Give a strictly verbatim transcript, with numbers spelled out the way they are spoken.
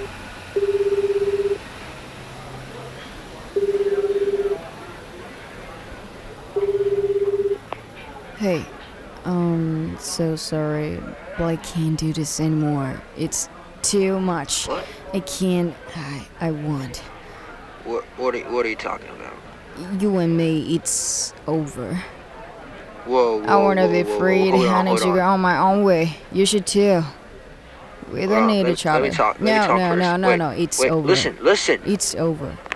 Hey, um, so sorry, but I can't do this anymore. It's too much. What? I can't. I, I won't. What? What are, what are you talking about? You and me, it's over. Whoa, whoa, I wanna whoa, be whoa, free whoa. to Hold on, handle hold you on. on my own way. You should too. We don't Uh, need let, each let other. me talk. Let no, me talk no, first. no, no, wait, no. It's wait. over. Listen, listen. It's over.